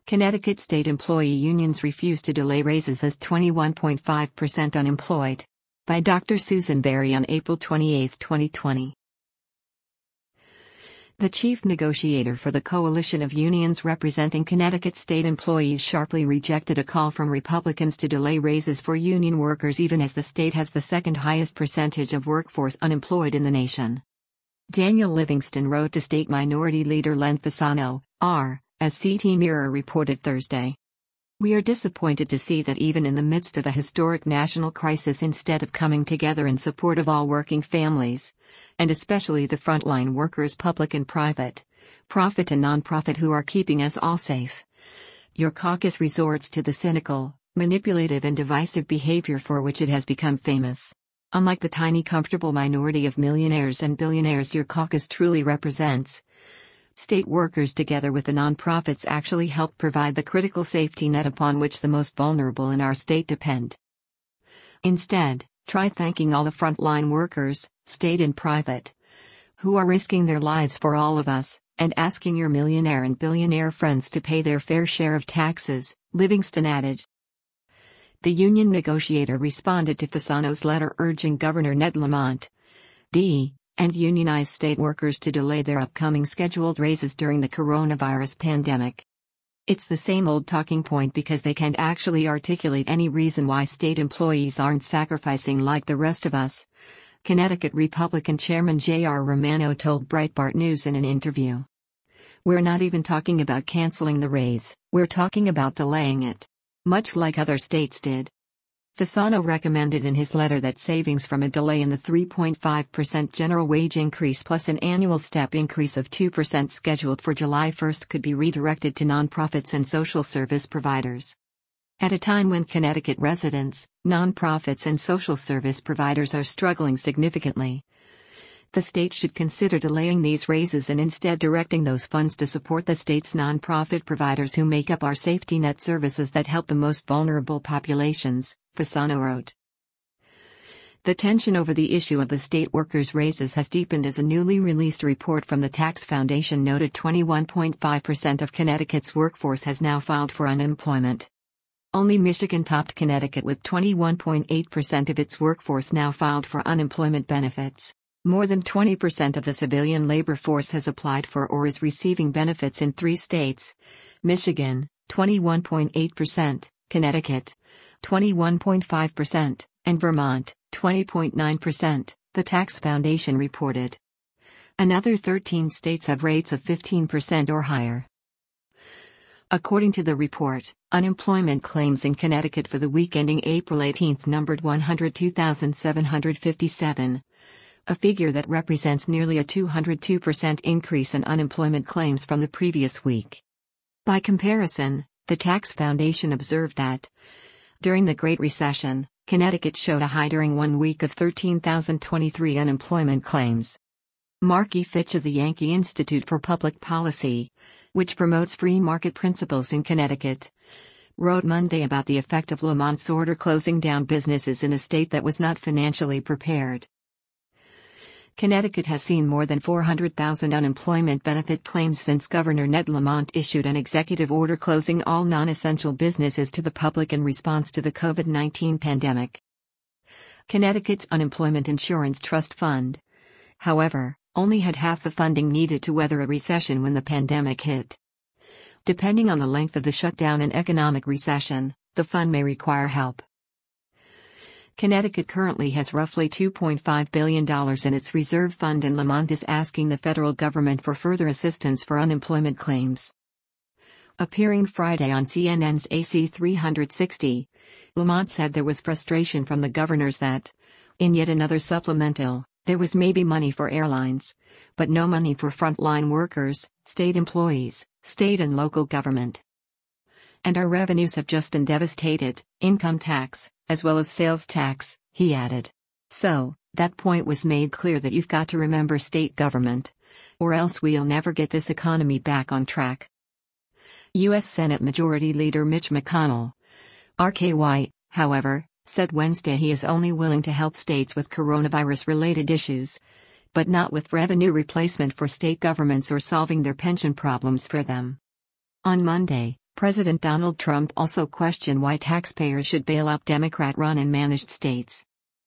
Connecticut state employee unions refuse to delay raises as 21.5% unemployed. By Dr. Susan Berry on April 28, 2020. The chief negotiator for the coalition of unions representing Connecticut state employees sharply rejected a call from Republicans to delay raises for union workers even as the state has the second highest percentage of workforce unemployed in the nation. Daniel Livingston wrote to State Minority Leader Len Fasano, R., as CT Mirror reported Thursday. We are disappointed to see that even in the midst of a historic national crisis, instead of coming together in support of all working families, and especially the frontline workers, public and private, profit and nonprofit, who are keeping us all safe, your caucus resorts to the cynical, manipulative and divisive behavior for which it has become famous. Unlike the tiny comfortable minority of millionaires and billionaires your caucus truly represents, state workers together with the nonprofits actually help provide the critical safety net upon which the most vulnerable in our state depend. Instead, try thanking all the frontline workers, state and private, who are risking their lives for all of us, and asking your millionaire and billionaire friends to pay their fair share of taxes, Livingston added. The union negotiator responded to Fasano's letter urging Governor Ned Lamont, D., and unionized state workers to delay their upcoming scheduled raises during the coronavirus pandemic. It's the same old talking point because they can't actually articulate any reason why state employees aren't sacrificing like the rest of us, Connecticut Republican Chairman J.R. Romano told Breitbart News in an interview. We're not even talking about canceling the raise, we're talking about delaying it. Much like other states did. Fasano recommended in his letter that savings from a delay in the 3.5% general wage increase plus an annual step increase of 2% scheduled for July 1 could be redirected to nonprofits and social service providers. At a time when Connecticut residents, nonprofits and social service providers are struggling significantly, the state should consider delaying these raises and instead directing those funds to support the state's nonprofit providers who make up our safety net services that help the most vulnerable populations, Fasano wrote. The tension over the issue of the state workers' raises has deepened as a newly released report from the Tax Foundation noted 21.5% of Connecticut's workforce has now filed for unemployment. Only Michigan topped Connecticut with 21.8% of its workforce now filed for unemployment benefits. More than 20% of the civilian labor force has applied for or is receiving benefits in 3 states: Michigan, 21.8%, Connecticut, 21.5%, and Vermont, 20.9%, the Tax Foundation reported. Another 13 states have rates of 15% or higher. According to the report, unemployment claims in Connecticut for the week ending April 18 numbered 102,757. A figure that represents nearly a 202% increase in unemployment claims from the previous week. By comparison, the Tax Foundation observed that, during the Great Recession, Connecticut showed a high during 1 week of 13,023 unemployment claims. Mark E. Fitch of the Yankee Institute for Public Policy, which promotes free market principles in Connecticut, wrote Monday about the effect of Lamont's order closing down businesses in a state that was not financially prepared. Connecticut has seen more than 400,000 unemployment benefit claims since Governor Ned Lamont issued an executive order closing all non-essential businesses to the public in response to the COVID-19 pandemic. Connecticut's Unemployment Insurance Trust Fund, however, only had half the funding needed to weather a recession when the pandemic hit. Depending on the length of the shutdown and economic recession, the fund may require help. Connecticut currently has roughly $2.5 billion in its reserve fund, and Lamont is asking the federal government for further assistance for unemployment claims. Appearing Friday on CNN's AC 360, Lamont said there was frustration from the governors that, in yet another supplemental, there was maybe money for airlines, but no money for frontline workers, state employees, state and local government. And our revenues have just been devastated, income tax, as well as sales tax, he added. So, that point was made clear that you've got to remember state government, or else we'll never get this economy back on track. U.S. Senate Majority Leader Mitch McConnell, RKY, however, said Wednesday he is only willing to help states with coronavirus-related issues, but not with revenue replacement for state governments or solving their pension problems for them. On Monday, President Donald Trump also questioned why taxpayers should bail out Democrat-run and managed states.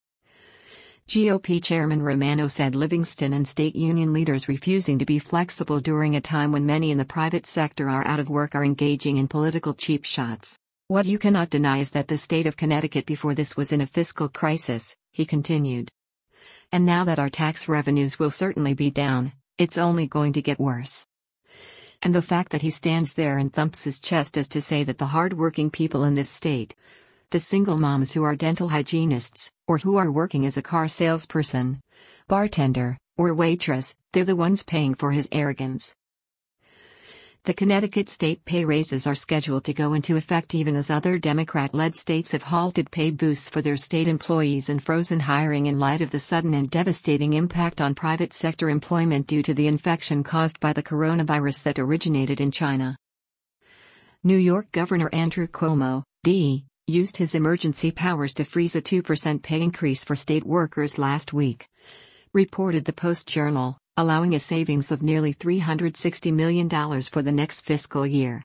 GOP Chairman Romano said Livingston and state union leaders refusing to be flexible during a time when many in the private sector are out of work are engaging in political cheap shots. What you cannot deny is that the state of Connecticut before this was in a fiscal crisis, he continued. And now that our tax revenues will certainly be down, it's only going to get worse. And the fact that he stands there and thumps his chest as to say that the hard-working people in this state, the single moms who are dental hygienists, or who are working as a car salesperson, bartender, or waitress, they're the ones paying for his arrogance. The Connecticut state pay raises are scheduled to go into effect even as other Democrat-led states have halted pay boosts for their state employees and frozen hiring in light of the sudden and devastating impact on private sector employment due to the infection caused by the coronavirus that originated in China. New York Governor Andrew Cuomo, D., used his emergency powers to freeze a 2% pay increase for state workers last week, reported the Post-Journal, allowing a savings of nearly $360 million for the next fiscal year.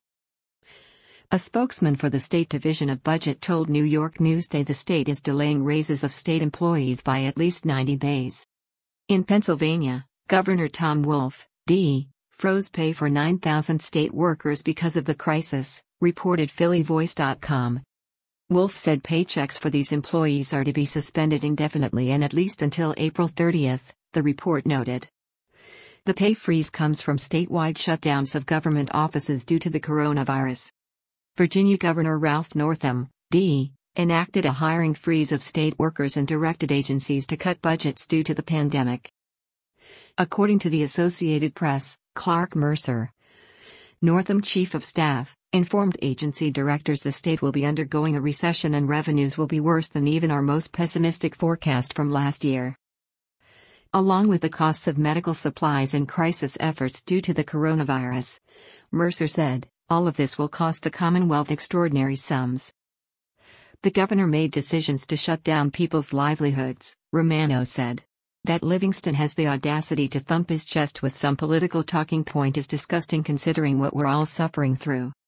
A spokesman for the State Division of Budget told New York Newsday the state is delaying raises of state employees by at least 90 days. In Pennsylvania, Governor Tom Wolf, D., froze pay for 9,000 state workers because of the crisis, reported PhillyVoice.com. Wolf said paychecks for these employees are to be suspended indefinitely and at least until April 30, the report noted. The pay freeze comes from statewide shutdowns of government offices due to the coronavirus. Virginia Governor Ralph Northam, D., enacted a hiring freeze of state workers and directed agencies to cut budgets due to the pandemic. According to the Associated Press, Clark Mercer, Northam chief of staff, informed agency directors the state will be undergoing a recession and revenues will be worse than even our most pessimistic forecast from last year. Along with the costs of medical supplies and crisis efforts due to the coronavirus, Mercer said, all of this will cost the Commonwealth extraordinary sums. The governor made decisions to shut down people's livelihoods, Romano said. That Livingston has the audacity to thump his chest with some political talking point is disgusting considering what we're all suffering through.